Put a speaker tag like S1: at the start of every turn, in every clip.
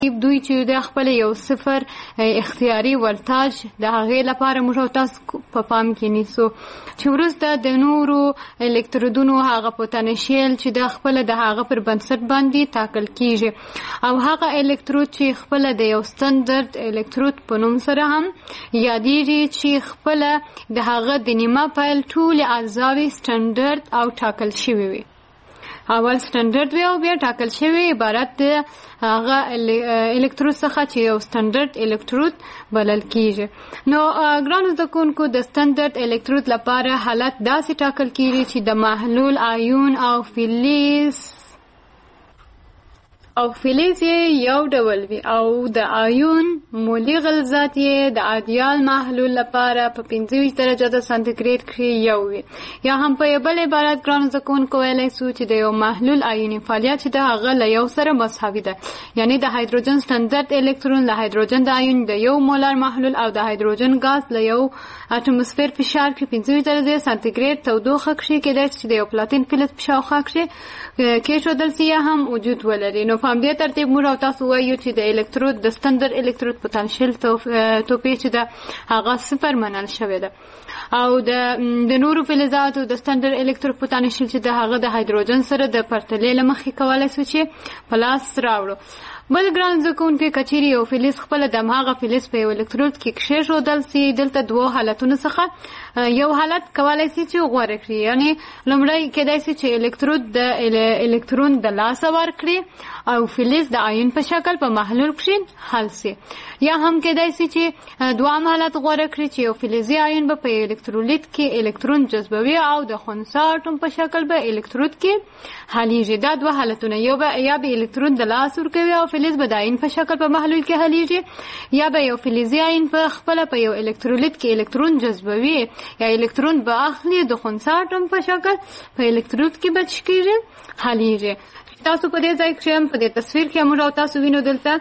S1: دوی چې د خپل یو صفر اختیاري ولتاژ د هغې لپاره موږ او تاسو په پام کې نیسو چې وروسته د نورو الکترودونو هغه پوتنشیل چې د خپل د هغه پر بنسټ باندې ټاکل کیږي او هغه الکترود چې خپل د یو ستاندرد الکترود په نوم سره هم یادېږي چې خپل د هغه د نیمه پیل ټول اجزاوې ستاندرد او ټاکل شوی وي. اول ستاندرد وی او بیا ټاکل شوی عبارت د هغه الکترود څخه چې یو ستاندرد الکترود بلل کیږي. نو ګرانو زده کوونکو د ستاندرد الکترود لپاره حالت داسې ټاکل کیږي چې د محلول آیون او فلز یو ډول وي او د آیون مولي غلظت یې د ایدیال محلول لپاره په 25 درجه د سانتیګریډ کې یو وي. یا هم په بل عبارت ګرانو زده کوونکو ویلی سو چې د یو محلول آیوني فعالیت چې د هغه له یو سره مساوي ده، یعنی د هایدروجن ستاندرد الکترون له هایدروجن د آیون د یو مولر محلول او د هایدروجن غاز له یو اټموسفیر فشار کې 25 درجه سانتیګریډ تودوخه کې کېدای چې د یو پلاتین فلز په شاوخوا کېښودل سي یا هم وجود ولري. نو په همدې ترتیب موږ او تاسو وایو چې د الکترود د ستاندرد الکترود پوتنشیل توپیر چې ده هغه صفر منل شوی ده او د نورو فلزاتو د ستاندرد الکترود پوتنشیل چې ده هغه د هایدروجن سره د پرتلې له مخې کولی سو چې په لاس راوړو. بل ګران زده کوونکي که چیرې یو فلز خپله د هماغه فلز په یو الکترود کې کېښودل سي، دلته دوو حالتونو څخه یو حالت کولی سي چې غوره کړي، یعنی لومړی کېدای سي چې الکترود د الکترون د لاسه ورکړي او فلز د آیون په شکل په محلول کې حل سي، یا هم کېدای سي چې دوام حالت غوره کړي چې یو فلزي آیون به په الکترولیت کې الکترون جذبوي او د خنثی اټوم په شکل به الکترود کې حلیږي. دا دوه حالتونه، یا به الکترون د لاس ورکوي او فلز به د آیون په شکل په محلول کې حلیږي، یا به یو فلزي آیون په خپله په یو الکترولیت کې الکترون جذبوي یا الکترون به اخلي د خنثی اټوم په شکل په الکترود کې به څه کېږي حلیږي. تاسو په دې ځای کې په دې تصویر کې موږ او تاسو وینو دلته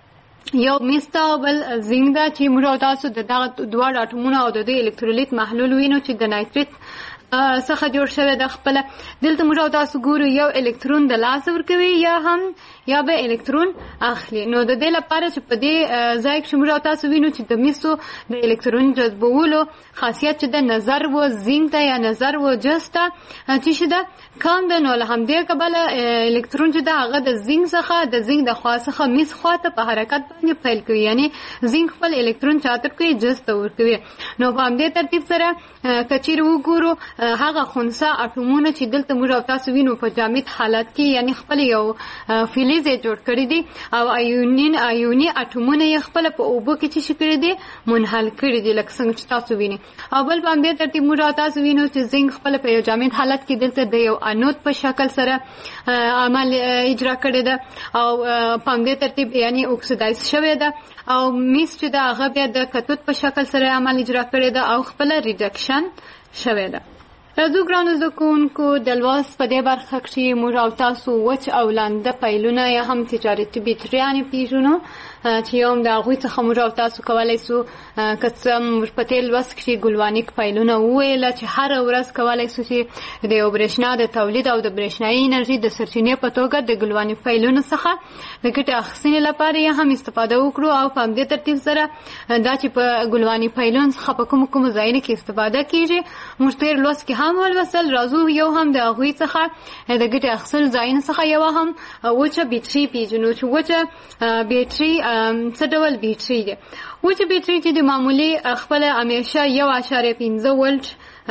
S1: یو میستا او بل زنګ ده چې موږ او تاسو د دغه دواړو اټومونو او د دوی الکترولیت محلول وینو چې د نایتریت څخه جوړ شوی د خپله. دلته موږ او تاسو ګورو یو الکترون د لاسه ورکوي یا به الکترون اخلي. نو د دې لپاره چې په دې ځای کې موږ او تاسو وینو چې د میسو د الکترون جذبولو خاصیت چې د نظر و زنګ ته یا نظر و جست ته چې شي ده کم ده، نو له همدې کبله الکترون چې ده هغه د زنګ څخه د زنګ د خوا څخه میس خوا ته په حرکت باندې پیل کوي، یعنی زنګ خپل الکترون چاته کوي جست ته ورکوي. نو په همدې ترتیب سره که چیرې وګورو هغه خنثی اټومونه چې دلته موږ او تاسو وینو په جامد حالت کې، یعنی خپل یو فلز یې جوړ کړی دي او آیوني اټومونه یې خپله په اوبو کې چې کړي دي منحل کړي دي لکه څنګه چې تاسو وینئ. او بل په همدې ترتیب موږ او تاسو وینو چې زنګ خپله په یو جامد حالت کې دلته د یو انود په شکل سره عمل اجرا کړی ده او په همدې ترتیب یعنی اکسیدایز شوی ده، او میس چې ده هغه بیا د کتود په شکل سره عمل اجرا کړی ده او خپله ریډکشن شوی ده. راځو ګرانو زده کوونکو د لوست په دې برخه کې موږ او تاسو وچ او لانده پیلونه یا هم تجارتي بیټریانې پیژنو چې یو هم د هغوی څخه موږ او تاسو کولی سو که څه موږ په تېر لوست کې ګلوانیک پیلونه وویله چې هره ورځ کولی سو چې د یو برېښنا د تولید او د برېښنایي انرژي د سرچینې په توګه د ګلوانیک پیلونو څخه د ګټې اخیستنې لپاره یې هم استفاده وکړو او په همدې ترتیب سره دا چې په ګلوانیک پیلونو څخه په کومو ځایونو کې استفاده کېږي موږ تېر لوست کې هم ولوستل. راځو یو هم د هغوی څخه د ګټې اخیستلو ځایونو څخه یوه هم وچه بیټري پیژنو چې وچه بیټري څه ډول بیټري دی. وچه بیټري چې د معمولي خپله همیشه 1.5 ولټ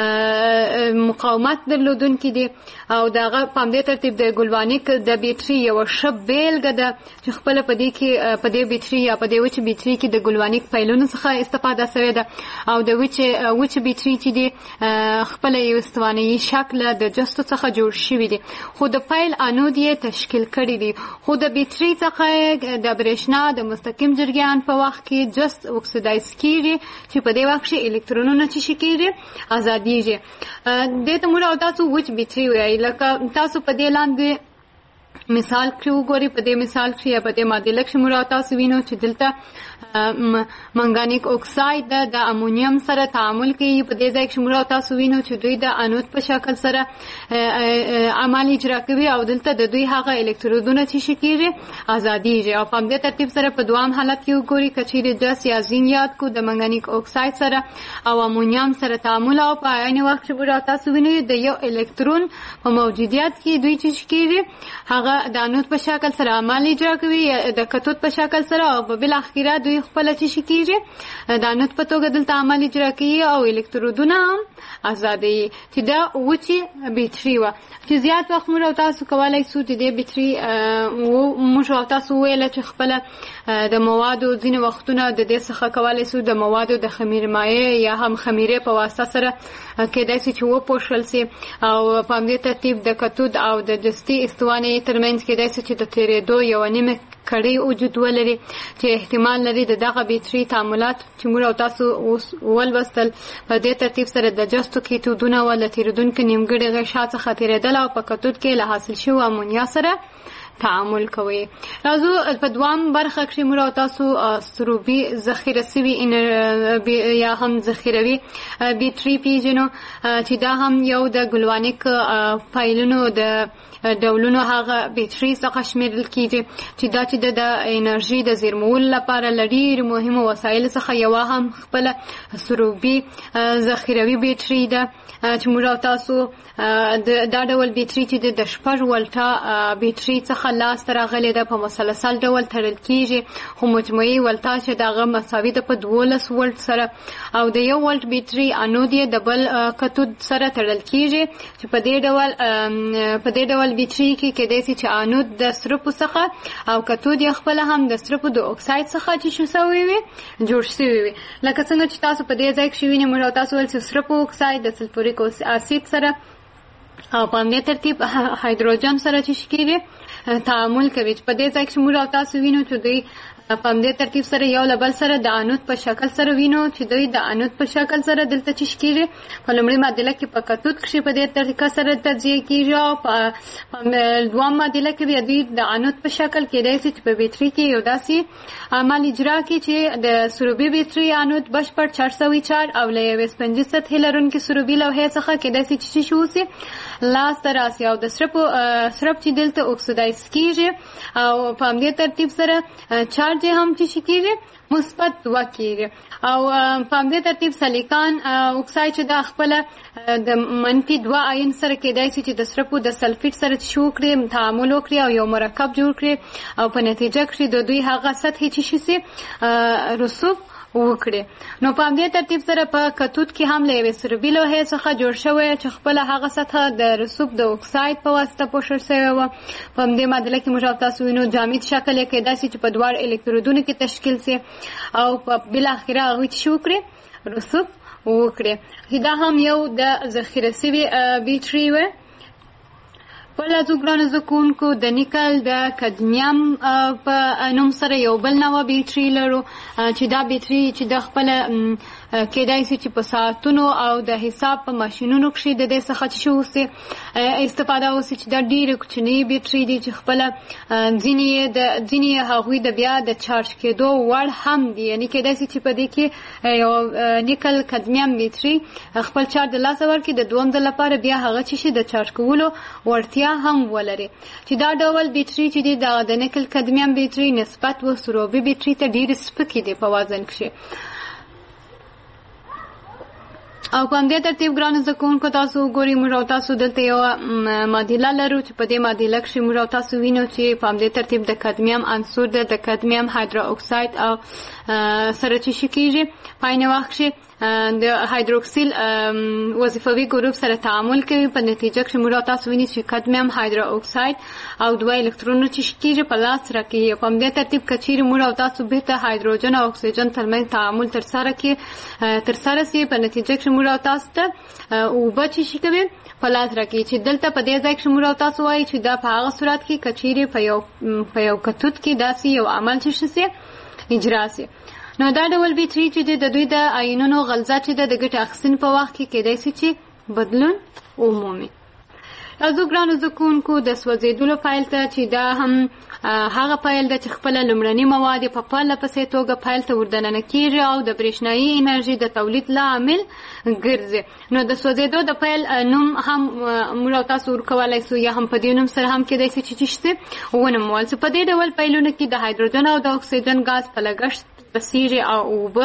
S1: مقاومت درلودونکي دي او دغه په همدې ترتیب د ګلوانیک د بیټري یوه ښه بیلګه ده چې خپله په دې بیټري یا په دې وچه بیټري کې د ګلوانیک پیلونو څخه استفاده شوې ده او د وچه بیټري چې دي خپله یو استوانیي شکله د جستو څخه جوړ شوي دي، خو د پیل انود یې تشکیل کړي دي، خو د بیټري څخه د برېښنا د مستقیم جریان په وخت کې جست اکسیدایز کېږي چې په دې وخت کې الکترونونه چې شي کېږي آزادیږي. دې ته موږ او تاسو وچ بیټري وایي. لکه تاسو په دې لاندې مثال کړی وګوري. په دې مثال کې یا په دې معادله کې موږ تاسو وینو چې دلته منګانیک اکساید د امونیم سره تعامل کوي. په دې ځای کې موږ تاسو وینو چې دوی د انود په شکل سره عمل اجرا کوي او دلته د دوی هغه الکترودونه چې شکیږي ازاديږي. او په دې ترتیب سره په دوام حالت کې وګوري کچېرې د سیازین یاد کو د منګانیک اکساید سره او امونیم سره تعامل او په عین وخت کې موږ تاسو وینو د یو الکترون په موجودیت کې دوی چې شکیږي هغه د انود په شکل سره عمل اجرا کوي د کتود په شکل سره او په بل اخیره دوی خپل چې شکیږي د انود په توګه دلته عمل اجرا کوي او الکترودونه هم ازادي چې دا وچی بیټری و چې زیات وخت موږ تاسو کولای شو چې د بیټری موږ تاسو ویل چې خپل د موادو ځینې وختونه د دې څخه کولای شو د موادو د خمیر مایع یا هم خمیره په واسطه سره کېدای شي چې وپوښل شي او په دې ترتیب د کتود او د جستي استوانې ترمنځ کېدای شي چې د تیرېدو یو نیمه کړي وجود ولري چې احتمال لري دغه بیټری تعاملات چې موږ تاسو ولوستل په دې ترتیب سره د جستو کیتودونه ول تیرودونکو نیمګړي غشا څخه تیرېدل او په کتود کې له حاصل شو امونیا سره تعامل کوي. راځو په دوام برخه کې موږ تاسو سروبي ذخیره سوي یا هم ذخیروي بیټری پیژنو چې دا هم یو د ګلوانیک فایلونو د ډولونو هغه بیټری څخه شمیرل کیږي چې دا چې د انرژي د زیرمولو لپاره لري مهمه وسایل څخه یو هم خپل سروبي ذخیروي بیټری ده چې موږ تاسو دا ډول بیټری چې د 6 ولټا بیټری څخه لاس راغلي ده په مسلسل ډول تړل کیږي خو مجموعي ولټا چې دغه مساوي ده په 12 ولټ سره او د 1 ولټ بیټری انود یې د بل کتود سره تړل کیږي چې په دې ډول بیټری کې کېدای شي چې انود د سرپو څخه او کتود یې خپل هم د سرپو د اکساید څخه چې شو سوي وي جوړ شوی وي. لکه څنګه چې تاسو په دې ځای کې وینئ موږ تاسو ول چې سرپو اکساید د سلفوریک اسید سره او په دې ترتیب هایدروجن سره چې شکیږي تعامل کوي. په دې ځای کې موږ تاسو وینو چې دوی په دې ترتیب سره یو لبل سره د انود په شکل سره وینو چې دوی د انود په شکل سره دلته چې شکیږي په لومړي معادله کې په کتود کې په دې طریقه سره تجزیه کیږي او په دوام معادله کې دوی د انود په شکل کې راځي چې په بیټری کې یو داسې عمل اجرا کوي چې د سروبي بیټری انود بشپړ 404 او له یو سپنجي سطح لرونکي سروبي لوحې څخه کېدای شي چې شوسي لاس تر راسي او د سرپ چې دلته اکسیدایز کیږي او په دې ترتیب سره چارج هم چې کیږي مثبت 2 کیږي او په دې ترتیب سلیکان اکساید چې د خپل د منفي 2 آیون سره کېدای شي چې د سرپو د سلفیټ سره شو کړي تعامل وکړي او یو مرکب جوړ کړي او په نتیجه کې د دوی هغه سطح چې شي رسوب وکړي. نو په دې ترتیب سره په کتود کې هم له یو سروبي لوحې څخه جوړ شوی چې خپل هغه سطح د رسوب د اکساید په واسطه پوښل شوی و. په دې معادله کې موږ تاسو وینو جامد شکل کې داسې چې په دوه الکترودونو کې تشکیل شي او په بل اخره هغه چې وکړي رسوب وکړي. دا هم یو د ذخیره سوي بیټری و. په لازو ګرانو زکونکو د نیکل د کدمیم په نوم سره یو بل نوع بیټری لرو چې دا بیټری چې د خپل کېدای شي چې په ساعتونو او د حساب په ماشینونو کې د دې څخه چې شوسي استفاده وسي چې دا ډېر کوچنی بیټری دي چې خپل ځینې هغوی د بیا د چارج کېدو وړ هم دي. یعنی کېدای شي چې په دې کې یو نیکل کدمیم بیټری خپل چارج د لاسه ورکړي د دوم ځل لپاره بیا هغه چې د چارج کولو وړتیا هم ولري چې دا ډول بیټری چې د نیکل کدمیم بیټری نسبت و سروبي بیټری ته ډېر سپک دي په وزن کې. او په دې ترتیب ګرانو زکونکو تاسو ګوري موږ تاسو دلته یو معادله لرو چې په دې معادله کې موږ تاسو وینو چې په دې ترتیب د کدمیم عنصر د کدمیم هایدرو اکساید او سره چې شکیږي پاینه وخت د هایدروکسیل وظیفوي ګروپ سره تعامل کوي. په نتیجه کې موږ تاسو وینئ چې کدمیم هایدرو اکساید او دوه الکترونونه چې شکیږي په لاس راکړي. په دې ترتیب کچېرې موږ تاسو به ته هایدروجن او اکسیجن ترمنځ تعامل ترسره شي. په نتیجه کې موږ تاسو ته اوبه چې شکوي په لاس راکړي چې دلته په دې ځای کې موږ تاسو وایي چې دا په هغه صورت کې کچېرې په یو کتود کې داسې یو عمل چې شي اجرا شي. نو دا ډول بیټری چې د دوی د آیونونو غلظت چې د ګټې اخیستنې په وخت کې کېدای شي چې بدلون ومومي. تاسو ګرانو زده کوونکو د سوځېدلو فایل ته چې دا هم هغه فایل ده چې خپله لومړني مواد په پرله پسې توګه فایل ته وردننه کېږي او د برېښنایي انرژي د تولید لامل ګرځي. نو د سوځېدو د فایل نوم هم موږ او تاسو ورکولی سو یا هم په دې نوم سره هم کېدای شي چې شي ونومول سو. په دې ډول فایلونو کې د هایدروجن او د اکسیجن ګاز په لګښت بسیږي او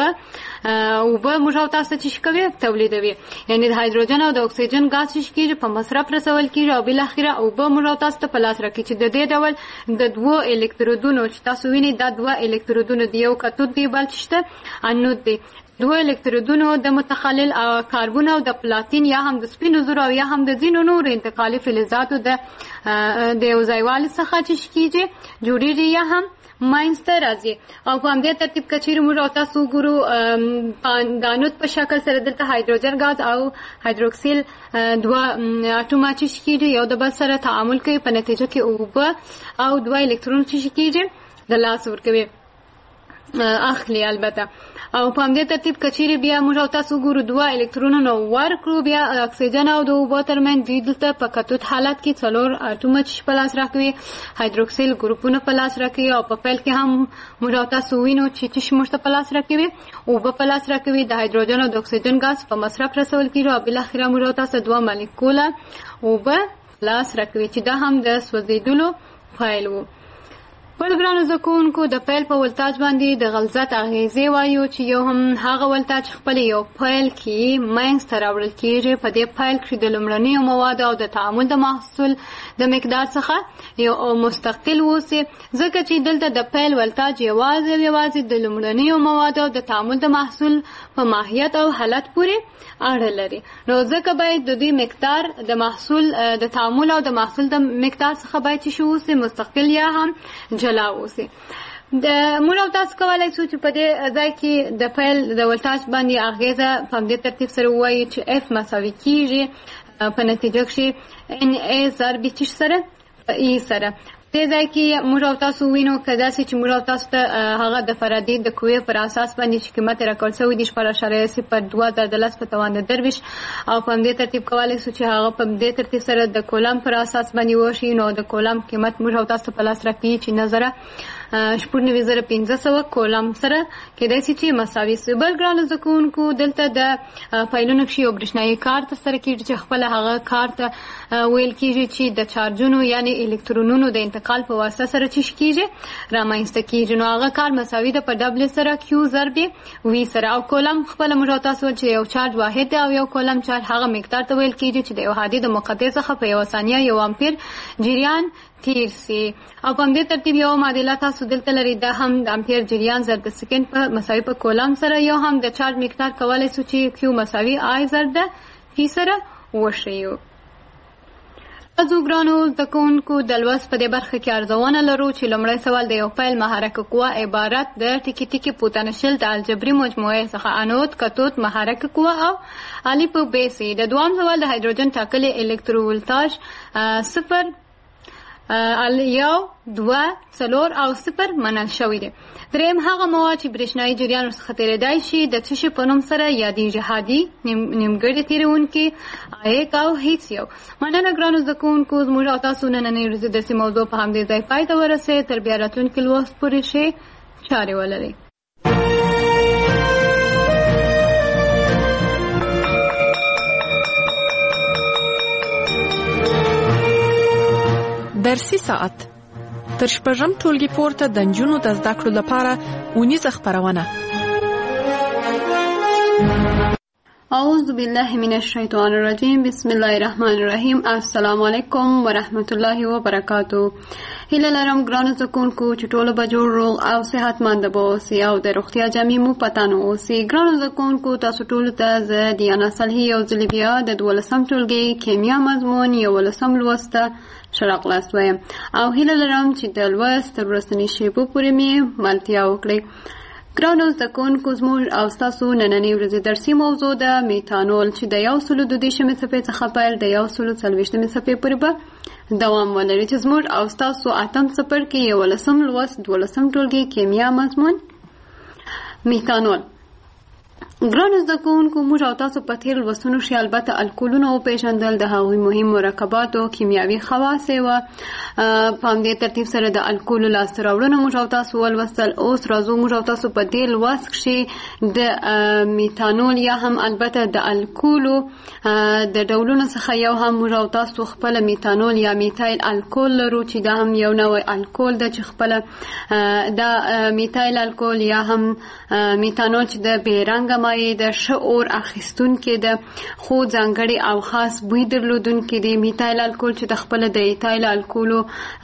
S1: اوبه موږ او تاسو چې کوي تولیدوي، یعنی د هایدروجن او د اکسیجن ګاز چې کېږي په مصرف رسول کېږي او بالاخره اوبه موږ او تاسو ته په لاس راکړي چې د دې ډول د دوو الکترودونو چې تاسو وینئ دا دوه الکترودونه دي، یو کتود دی بل چې شته انود دی. دوه الکترودونو د متخلل کاربن او د پلاتین یا هم د سپینو زرو او یا هم د ځینو نورو انتقالي فلزاتو د یو ځایوالي څخه چې کېږي جوړېږي یا هم ماینځته راځي. او په همدې ترتیب که چیرې موږ او تاسو وګورو د انود په شکل سره دلته هایدروجن ګاز او هایدروکسیل دوه اټومه چې کېږي یو د بل سره تعامل کوي، په نتیجه کې اوبه او دوه الکترون چې کېږي د لاس ورکوي اخلي البته. او په همدې ترتیب که چیرې بیا موږ او تاسو وګورو دوه الکترونونه ورکړو بیا اکسیجن او د اوبو ترمنځ دوی دلته په کتود حالت کې څلور اټومه چې په لاس راکوي، هایدروکسیل ګروپونه په لاس راکوي او په پیل کې هم موږ او تاسو وینو چې موږ ته په لاس راکوي اوبه په لاس راکوي، د هایدروجن او د اکسیجن ګاز په مصرف رسول کېږي او بالاخره موږ او تاسو دوه مالیکوله اوبه لاس راکوي چې دا هم د سوځېدلو فایل وو. بل ګرانو زده کوونکو د پیل په ولتاج باندې د غلظت اغیزې وایو چې یو هم هغه ولتاج خپل یو پیل کې منځته راوړل کېږي. په دې پیل کې د لومړنیو موادو او د تعامل د محصول د مقدار څخه یو مستقل اوسي، ځکه چې دلته د پیل ولتاج یوازې د لومړنیو موادو او د تعامل د محصول په ماهیت او حالت پورې اړه لري. نو ځکه باید د دې مقدار د محصول د تعامل او د محصول د مقدار څخه باید چې اوسي مستقل یا هم جلا اوسي. د موږ او تاسو کولای شو چې په دې ځای کې د فعل د ولتاج باندې اغیزه په دې ترتیب سره وایي چې F مساوي کېږي په نتیجه کې NA ضرب چې سره E سره. دې ځای کې موږ او تاسو وینو که داسې چې موږ او تاسو ته هغه د فارادې د قوې پر اساس باندې چې قیمت راکړل شوی دی 0.02 په توان د درویش او په همدې ترتیب کولی شو چې هغه په دې ترتیب سره د کولم پر اساس باندې وشي. نو د کولم قیمت موږ او تاسو ته په لاس راکړي چې نظره 9500 کولم سره کېدای شي چې مساوي سي. بل ګرانو زده کوونکو دلته د فایلونو کې یو برېښنایي کار ترسره کېږي چې خپله هغه کار ته ویل کېږي چې د چارجونو یعنې الکترونونو د انتقال په واسطه سره چې کېږي رامنځته کېږي. نو هغه کار مساوي ده په ډبلیو سره کیو ضرب وي سره. او کولم خپله موږ او تاسو چې یو چارج واحد دی او یو کولم چارج هغه مقدار ته ویل کېږي چې د یو هادي د مقطع څخه په یوه ثانیه 1 امپیر جریان تیر سي. او په همدې ترتیب یو معادله تاسو دلته لري دا هم د امپیر جریان ضرب د سکند په مساوي په کولم سره، یو هم د چارج مقدار کولی شو چې کیو مساوي آی ضرب د پی سره وښیو. تاسو ګرانو زده کوونکو د لوست په دې برخه کې ارزونه لرو چې لومړی سوال د یو فعل محرکه قوه عبارت د ټکي ټکي پوتنشل د الجبري مجموعې څخه انود کتود محرکه قوه او الف ب سي. د دوام سوال د هایدروجن ټاکلي الکتروولتاژ 0 1 2 4 او 0 منل شوی دی. دریم هغه مواد چې برېښنایي جریان ورڅخه تېرېدای شي د څه شي په نوم سره یادېږي؟ هادي، نیمګړی تېرونکي، عایق او هیڅ یو. مننه ګرانو زده کوونکو، زموږ او تاسو نننۍ ورځې درسي موضوع په همدې ځای پای ته ورسېد. تر بیا راتلونکي لوست پورې ښې چارې ولرئ.
S2: درسي ساعت تر شپږم ټولګي پورته د نجونو د زده کړو لپاره اونیزه خپرونه.
S1: اعوذ بالله من الشیطان الرجیم، بسم الله الرحمن الرحیم. السلام علیکم ورحمت الله وبرکاتو. هیله لرم ګرانو زده کوونکو چې ټوله به جوړ روغ او صحتمند به اوسئ او د روغتیا جامې مو په تن اوسي. ګرانو زده کوونکو تاسو ټولو ته زه دیانا صالحي یو ځل بیا د 12م ټولګي کیمیا مضمون 11م لوست ته ښه راغلاست وایم او هیله لرم چې د لوست تر وروستنۍ شېبو پورې مې ملتیا وکړئ. ګرانو زده کوونکو زموږ او ستاسو نننۍ ورځې درسي موضوع ده میتانول چې د 132 صفحې څخه پیل د 140 صفحې پورې به دوام ولري چې زموږ او ستاسو اتم څپرکي 11م لوست 12م ټولګي کیمیا مضمون میتانول. ګرانو زده کوونکو، موږ او تاسو په تېر لوستونو کې البته الکولونه وپېژندل، د هغوی مهم مرکباتو کیمیاوي خواص یې وه. په همدې ترتیب سره د الکولو لاسته راوړنه موږ او تاسو ولوستل. اوس راځو موږ او تاسو په دې لوست کې د میتانول یا هم البته د الکولو د ډولونو څخه یو هم موږ او تاسو خپل میتانول یا میتایل الکول لرو، چې دا هم یو نوع الکول ده چې خپل دا میتایل الکول یا هم میتانول چې د بیرنګه مایع د ښه اور اخیستونکې ده، خو ځانګړي او خاص بوی درلودونکې دی. میتایل الکول چې د خپل د ایتایل الکولو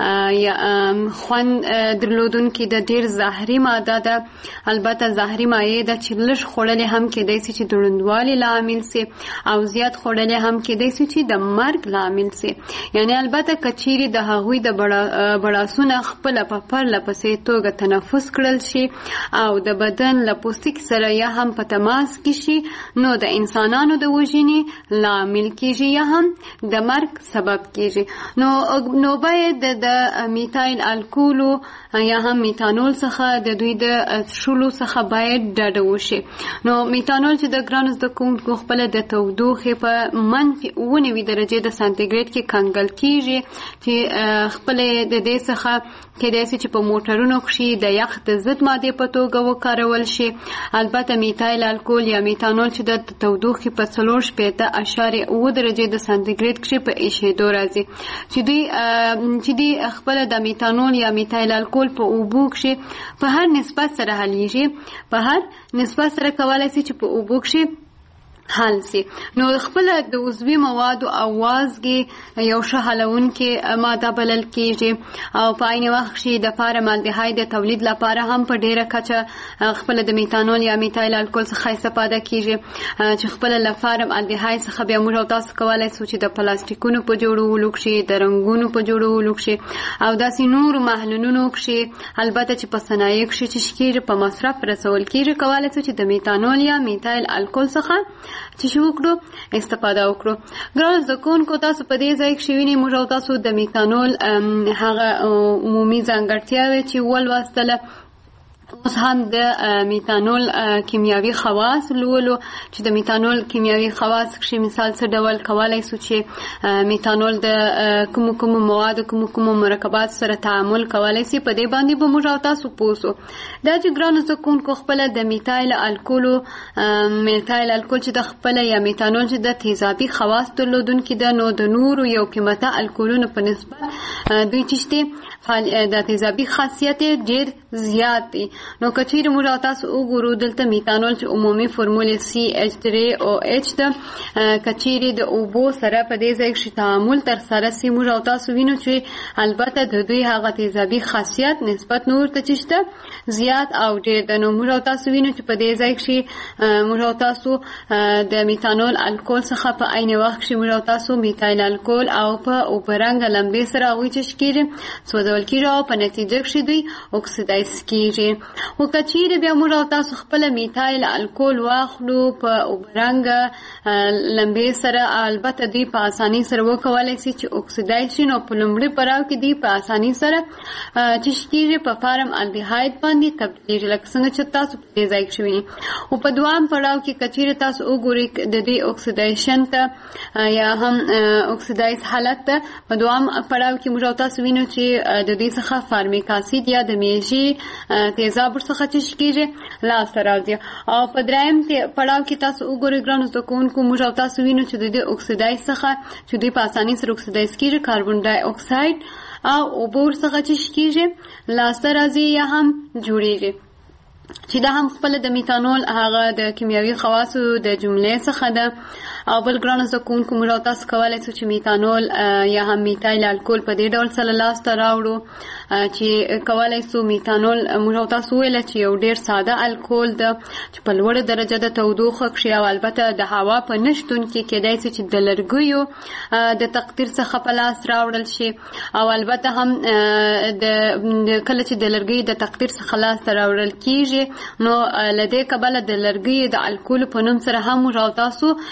S1: خوند درلودونکې ده، ډېر زهري ماده ده. البته زهري مایع ده چې لږ خوړلې هم کېدای شي چې د ړندوالي لامل سي، او زیات خوړلې هم کېدای شي چې د مرګ لامل سي. یعنی البته که چیرې د هغوی د بړاسونه خپله په پرله پسې توګه تنفس کړل شي او د بدن له پوستکي سره یا هم په تماس کې شي، نو د انسانانو د وژنې لامل کېږي یا هم د مرګ سبب کېږي. نو باید د میتایل الکولو یا هم میتانول څخه د دوی د څښلو څخه باید ډډه وشي. نو میتانول چې د ګرانو زده کوونکو خپله د تودوخې په -9 درجې د سانتیګریډ کې کنګل کېږي، چې خپله د دې څخه کېدای شي چې په موټرونو کې د یخ د ضد مادې په توګه وکارول شي. البته میتایل الکول یا میتانول چې د تودوخې په 4.8 درجې د سانتیګریډ کې په ایشېدو راځي، چې دوی خپله د میتانول یا میتایل الکول په اوبو کې په هر نسبت سره حلیږي، په هر نسبت سره کولای شي چې په اوبو کې حل سي. نو خپل د عضوي موادو او وازګي یو ښه حلونکې ماده بلل کېږي، او په عین وخت کې د فارمالدهاید د تولید لپاره هم په ډیره کچه خپل د میتانول یا میتایل الکول څخه استفاده کېږي، چې خپل له فارمالدهاید څخه بیا موږ او تاسو کولای شو چې د پلاستیکونو په جوړولو کې، د رنګونو په جوړولو کې او داسې نورو محلولونو کې، البته چې په صنایع کې چې کېږي په مصرف رسول کېږي، کولای شو چې د میتانول یا میتایل الکول څخه چې شو وکړو استفاده وکړو. ګرانو زده کوونکو، تاسو په دې ځای کې وینئ موږ او تاسو د میتانول هغه عمومي ځانګړتیاوې چې ولوستله. اوس هم د میتانول کیمیاوي خواص لولو، چې د میتانول کیمیاوي خواص کې مثال څه ډول کولای شو چې میتانول د کومو موادو کومو مرکبات سره تعامل کولای شي. په دې باندې به موږ او تاسو پوه شو. دا چې ګرانو زده کوونکو خپل د میتایل الکول چې د خپل یا میتانول چې د تیزابي خواص درلودونکي ده، نو د نورو یو قیمته الکولونو په نسبت دوی چې د تیزابي خاصیت ډېر زیات دي. نو که چیرې موږ تاسو وګورو دلته میتانول چې عمومي فرمول CH3OH ده، که چیرې د اوبو سره په دې ځای کې تعامل ترسره شي، موږ تاسو وینو چې البته د دوی هغه تیزابي خاصیت نسبت نور ته چې زیات او ډېر ده. نو موږ تاسو وینو چې په دې ځای کې موږ تاسو د میتانول الکول څخه په عین وخت کې موږ تاسو میتایل الکول او په اوبرنګ لمبې سره هغوی چې کېږي سوځول کېږي او په نتیجه کې دوی اکسیدایز کېږي. خو که چیرې بیا موږ تاسو خپل میتایل الکول واخلو په اوبرنګ لمبې سره، البته دوی په اسانۍ سره وکولای شي چې اکسیدایز شي. نو په لومړي پړاو کې دوی په اسانۍ سره چې کېږي په فارم الډیهاید باندې تبدیلېږي، لکه څنګه چې تاسو په دې ځای کې وینئ. او په دوام پړاو کې که چیرې تاسو وګورئ د دې اکسیدیشن ته یا هم اکسیدایز حالت ته، په دوام پړاو کې موږ تاسو وینو چې د دې څخه فارمیک اسید یا د میږي تیزاب ورڅخه چې کېږي لاسته راځي. او په دریم پړاو کې تاسو وګورئ ګرانو زده کوونکو، موږ تاسو وینو چې د دې اکسیدایز څخه چې دوی په اسانۍ سره اکسیدایز کېږي، کاربن ډای اکساید او اوبه ورڅخه چې کېږي لاسته راځي یا هم جوړېږي، چې دا هم خپل د میتانول هغه د کیمیاوي خواصو د جملې څخه ده. او بل ګرانو زده کوونکو، موږ تاسو کولای شو چې میتانول یا هم میتایل الکول په دې ډول سره لاسته راوړو، چې کولای شو میتانول موږ تاسو ویل چې یو ډیر ساده الکول ده چې په لوړه درجه د تودوخه کې او البته د هوا په نشتون کې کېدای شي چې د لرګیو د تقدیر څخه په لاس راوړل شي. او البته هم د کله چې د لرګي د تقدیر څخه لاسته راوړل کېږي، نو لدې کبله د لرګي د الکول په نوم سره هم موږ تاسو یادو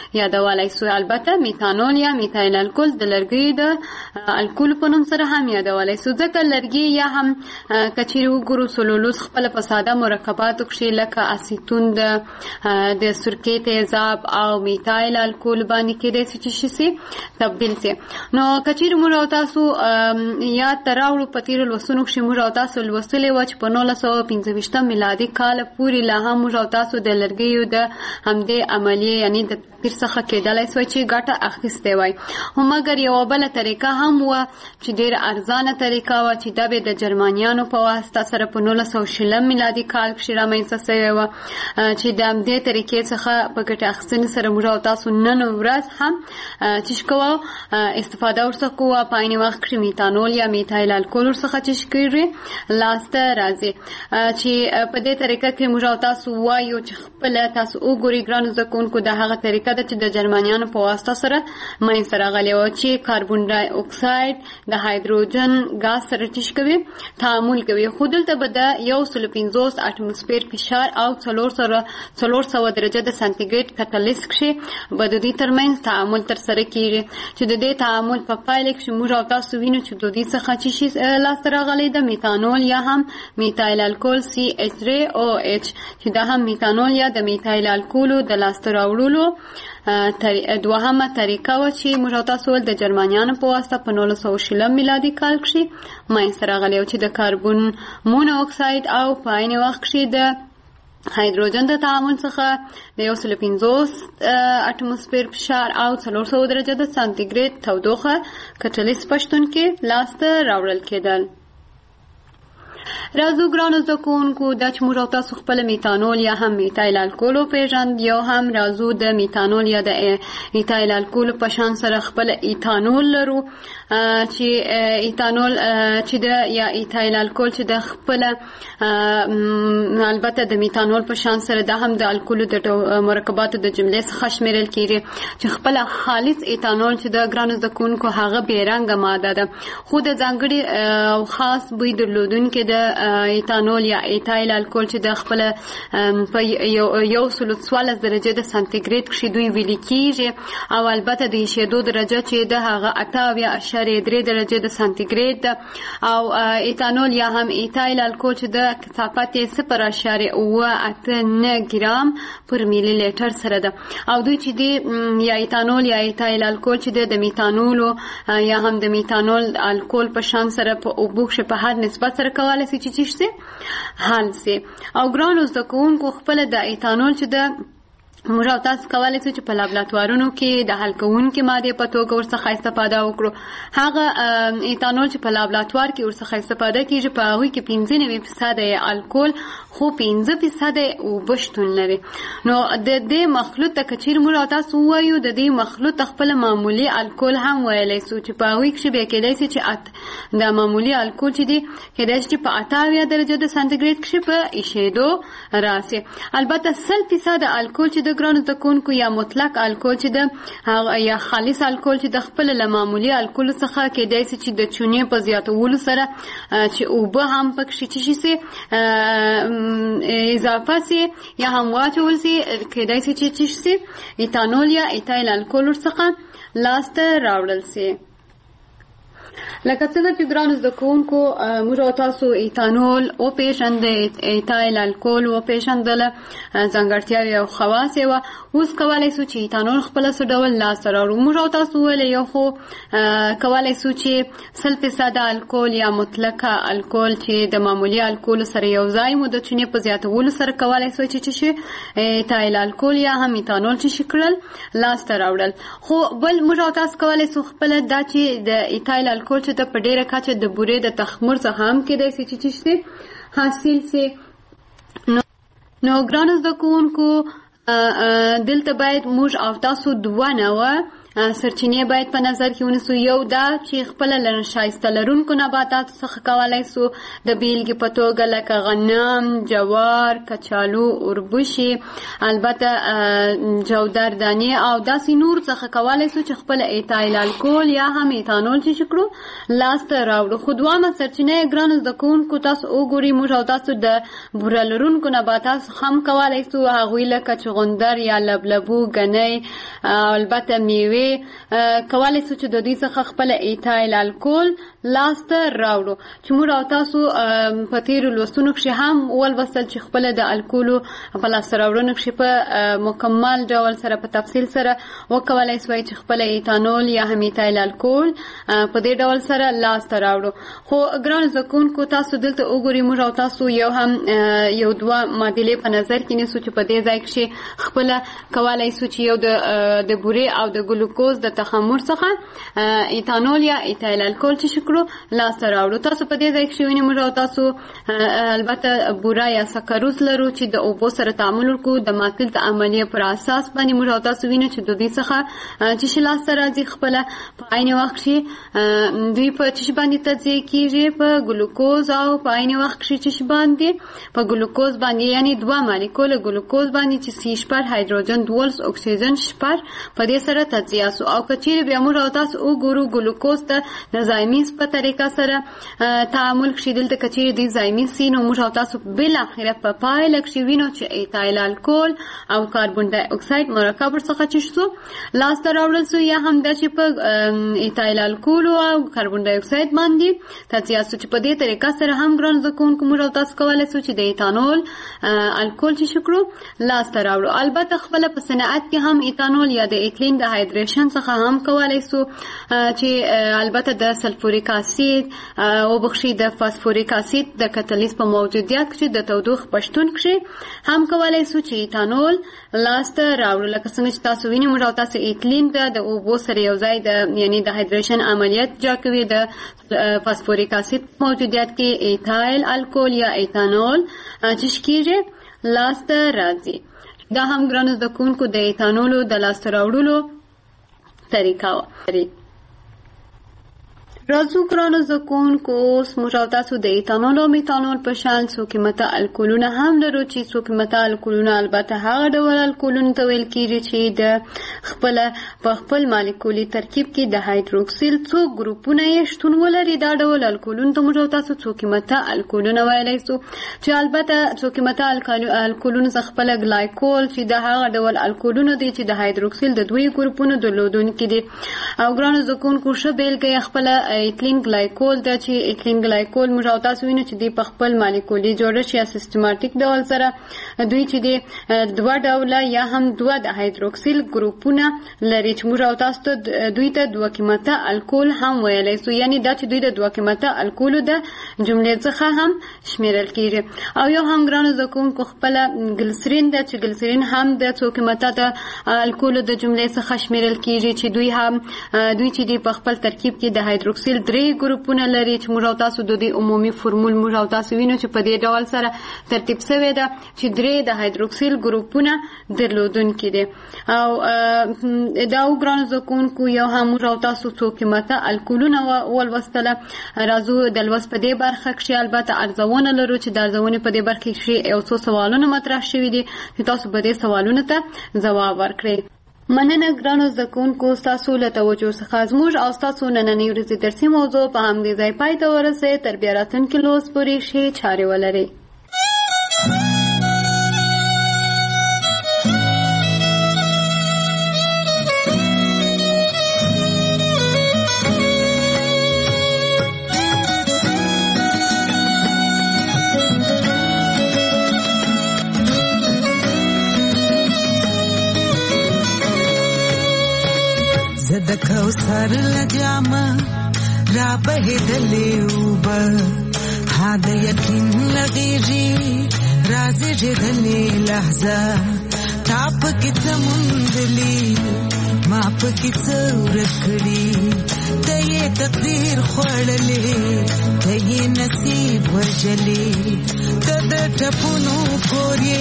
S1: یادولای سو. البته میتانول یا میتایل الکول د لرګي د الکول په نوم سره هم یادولای سو. ځکه لرګي یا هم کچېرې وګورو سلولوز خپل په ساده مرکباتو کې لکه اسیتون د سرکې تیزاب او میتایل الکول باندې کېدای شي چې تبدیل شي. نو کچېرې موږ تاسو یا تراوړو په تیر لوستونو کې موږ تاسو لوستلې و چې په 1925 میلادي کال پورې لا هم موږ تاسو د لرګیو د همدې عملیې یعنی د تیر څخه کېدلای سوی چې ګټه اخیستې وای. هم مګر یوه بله طریقه هم وه چې ډېره ارزانه طریقه وه چې دا به د جرمنیانو په واسطه سره په 1920 میلادي کال کښې رامنځته سوې وه چې د همدې طریقې څخه په ګټې اخیستنې سره موږ او تاسو نن ورځ هم چې کوو استفاده ورڅخه کوو. په عین وخت کښې میتانول یا میتایل الکول ورڅخه چې کېږي لاسته راځي چې په دې طریقه کې موږ او تاسو وایو چې خپله تاسو وګورئ ګرانو زده کوونکو دا هغه طریقه ده چې د جرمنیانو په واسطه سره منځته راغلې وه چې کاربن ډای اکساید د هایدروجن ګاز سره چې کوي تعامل کوي. خو دلته به د 150 اټموسفیر فشار او 400 درجه د سانتیګریډ کتلیس کښې به د دې ترمنځ تعامل ترسره کېږي چې د دې تعامل په پایله کې موږ او تاسو وینو چې د دې څخه چې شي لاسته راغلی د میتانول یا هم میتایل الکول CH3OH چې دا هم میتانول یا د میتایل الکولو د لاسته راوړلو دوهمه طریقه وه چې موږ او تاسو د جرمنیانو په واسطه په 1920 میلادي کال کښې منځته راغلی و چې د کاربن مونو اکساید او په عین وخت کښې د هایدروجن د تعامل څخه د 150 اټموسفیر فشار او 400 درجه د سانتیګریډ تودوخه کټلیس په شتون کې لاسته راوړل کېدل. راځو ګرانو زده کوونکو دا چې موږ او تاسو خپل میتانول یا هم میتایل الکول وپېژند یا هم راځو د میتانول یا د ایتایل الکول په شان سره خپل ایتانول لرو چې ایتانول چې د یا ایتایل الکول چې د خپل البته د میتانول په شان سره دا هم د الکولو د مرکباتو د جملې څخه شمیرل کېږي چې خپل خالص ایتانول چې د ګرانو زده کوونکو هغه بې رنګه ماده ده خو د ځانګړي او خاص بوی درلودونکې د ایتانول یا ایتایل الکول چې د خپل په 114 درجه د سانتیګریډ کښې دوی ویلي کېږي او البته د ایشېدو درجه چې د هغه 8.3 درجه د سانتیګریډ ده او ایتانول یا هم ایتایل الکول چې د کثافت یې 0.89 ګرام پر میلی لیټر سره ده او دوی چې دی یا ایتانول یا ایتایل الکول چې د میتانولو یا هم د میتانول الکول په شان سره په اوبو کښې په هر نسبت سره کولی شي چې حل سي. او ګرانو زده کوونکو خپل د ایتانول چې د موږ او تاسو کولی شو چې په لابراتوارونو کې د حل کوونکې مادې په توګه ورڅخه استفاده وکړو. هغه ایتانول چې په لابراتوار کې ورڅخه استفاده کېږي په هغوی کې 95% الکول خو 5% اوبه شتون لري. نو د دې مخلوط ته که چیرې موږ او تاسو ووایو د دې مخلوط خپل معمولي الکول هم ویلی شو چې په هغوی کښې بیا کېدای شي چې د معمولي الکول چې دی کېدای شي چې په 88 درجه د سانتیګریډ کښې په ایشېدو راسي. البته 100% الکول چې د ګرانو زده کوونکو یا مطلق الکول چې د یا خالص الکول چې د خپل له معمولي الکولو څخه کېدای شي چې د چونې په زیاتولو سره چې اوبه هم پکښې چې شي اضافه سي یا هم واچول سي کېدای شي چې شي ایتانول یا ایتایل الکول ورڅخه لاسته راوړل سي. لکه څنګه چې ګرانو زده کوونکو موږ او تاسو ایتانول وپېژندل ایتایل الکول وپېژندله ځانګړتیاوې او خواص یې وه. اوس کولی شو چې ایتانول خپله څه ډول لاسته راوړو. موږ او تاسو وویل یو خو کولی شو چې 100% الکول یا مطلقه الکول چې د معمولي الکولو سره یو ځای مو د چونې په زیاتولو سره کولی شو چې ایتایل الکول یا هم ایتانول چې کړل لاسته راوړل. خو بل موږ او تاسو کولی شو خپله دا چې د ایتایل الکول چې د په ډېره کچه د بورې د تخمر څخه هم کېدای شي چې حاصل سي. نو ګرانو زده کوونکو دلته باید موږ او تاسو دوه نوعه سرچینې باید په نظر کې ونیسو. یو دا چې خپل شایسته لرونکو نباتاتو څخه کولای سو د بیلګې په توګه لکه غنم، جوار، کچالو، اوربشي، البته جودر دانې او داسې نور څخه کولای سو چې خپل ایتایل الکول یا هم ایتانول چې شکړو لاسته راوړو. خو دوامه سرچینه ګرانو زده کوونکو تاسو وګورئ موږ او تاسو د بوره لرونکو نباتاتو هم کولای سو هغوی لکه چغندر یا لبلبو، ګنی، البته میوې کولای سو چې د دوی څخه خپل ایتایل الکول لاسته راوړو. چې موږ او تاسو په تیرو لوستونو کې هم ولوستل چې خپل د الکولو په لاسته راوړنو کې په مکمل ډول سره په تفصیل سره وکولای سو چې خپل ایتانول یا هم ایتایل الکول په دې ډول سره لاسته راوړو. خو ګران زکونکو تاسو دلته وګورئ موږ او تاسو یو دوه معادلې په نظر کې نیسو چې په دې ځای کې خپل کولای سو چې یو د بورې او د ګلوکوز د تخمر څخه ایتانول یا ایتایل الکول چې شکړو لاسته راوړو. تاسو په دې ځای کې وینئ موږ او تاسو البته بوره یا سکروز لرو چې د اوبو سره تعامل وکړو د ماتل د عملیې پر اساس باندې موږ او تاسو وینئ چې د دې څخه چې لاسته راځي خپل په عین وخت کې دوی په چې باندې تجزیه کیږي په ګلوکوز او په عین وخت کې چې باندې په ګلوکوز باندې یعنی دوه مالیکول ګلوکوز باندې چې C هایدروجن 12 اکسیجن شپږ په دې سره تجزیه سو. او کچیر بیا موږ او تاسو وګورو ګلوکوز ته د زایمیز په طریقه سره تعامل کیدل د کچیر د زایمیز سین او موږ او تاسو بل اخره په پایله کې وینو چې ایتایل الکول او کاربن ډای اکساید مرکب څخه چشتو لاسته راوړل سو یا هم د چې په ایتایل الکول او کاربن ډای اکساید باندې تجزیه سو چې په دې طریقه سره هم ګران زکونکو موږ او تاسو کولای سو چې د ایتانول الکول چې شکرو لاسته راوړو. البته خپل په صنعت کې هم ایتانول یا د ایتلین د هایدریشن څخه هم کولای سو چې البته د سلفوریک اسید او بخشي د فاسفوریک اسید د کتالیز په موجودیت کې د تودوخه پښتون کې هم کولای سو چې ایتانول لاسته راوړو. لکه څنګه چې تاسو وینئ موږ تاسو ایتلین د اوبو سره یو ځای د یعنی د هایدریشن عملیات جا کوي د فاسفوریک اسید موجودیت کې ایتایل الکول یا ایتانول چې کیږي لاسته راځي. دا هم ګرانو زده کوونکو د ایتانولو د لاسته راوړلو طریقه و. راځو ګرانو زده کوونکو اوس موږ او تاسو د ایتانول او میتانول په شان څو قیمته الکولونه هم لرو چې څو قیمته الکولونه البته هغه ډول الکولونه ته ویل کیږي چې د خپل مالیکولي ترکیب کې د هایدروکسیل څو ګروپونه یې شتون ولري. دا ډول الکولونه ته موږ او تاسو څو قیمته الکولونه ویلای سو چې البته څو قیمته الکولونه څخه خپل ګلایکول چې د هغه ډول الکولونه دي چې د هایدروکسیل د دوی ګروپونو درلودونکي دي. او ګرانو زده کوونکو ښه بیلګه خپل ایتلین ګلایکول د چې ایتلین ګلایکول موږ او تاسو وینئ چې د خپل مالیکولي جوړښت یا سیستماتیک ډول سره دوی چې د دوه ډوله یا هم دوه د هایدروکسیل ګروپونه لري چې موږ او تاسو دوی ته دوه قیمته الکول هم ویلی سو. یعنی دا چې دوی د دوه قیمته الکولو د جملې څخه هم شمیرل کیږي. او یو هم ګرانو زده کوونکو خپل ګلسرین د چې ګلسرین هم د څو قیمته د الکولو د جملې څخه شمیرل کیږي چې دوی چې په خپل ترکیب کې د هایدروکسیل درې ګروپونه لري چې موږ او تاسو د دې عمومي فورمول موږ او تاسو وینو چې په دې ډول سره ترتیب شوی ده چې درې د هایدروکسیل ګروپونه درلودونکي دي. او دا ګرانو زده کوونکو یو هم موږ او تاسو څو قیمته الکولونه ولوستله. راځو د لوست په دې برخه کې البته ارزونه لرو چې د ارزونې په دې برخه کې یو څو سوالونه مطرح شوي دي چې تاسو به دې سوالونو ته ځواب ورکړئ. مننه ګرانو زده کوونکو ستاسو له توجه څخه زموږ او ستاسو نننۍ ورځې درسي موضوع په همدې ځای پای ته ورسېد. تر بیا راتلونکي لوست پورې ښې چارې ولرئ.
S3: د کوثر لجامه را بهدلې اوبه ها د یقین لغېږي رازېږېدلې لحظه تا پکې څه موندلي ما پکې څه ورک کړي ته یې تقدیر خوړلې ته یې نصیب وژلې ته د ټپونو کور